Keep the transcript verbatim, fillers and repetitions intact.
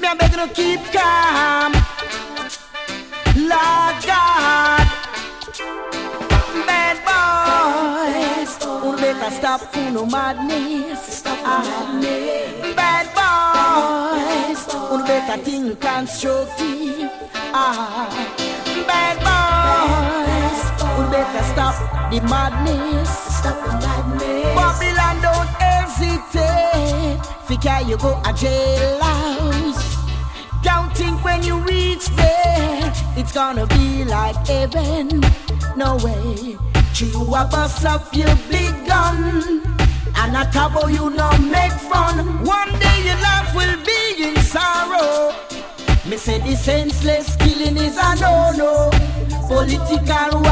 I beg you to keep calm. Lord God, bad boys, who better stop for no madness. Stop madness. Bad boys, who better think constructive. Ah, bad boys, who better stop the madness. Stop the madness. Babylon don't hesitate. Figure you go a jailhouse. Don't think when you reach there it's gonna be like heaven. No way. You a bust up your big gun, and a tabo you no make fun. One day your life will be in sorrow. Me say the senseless killing is a no-no. Political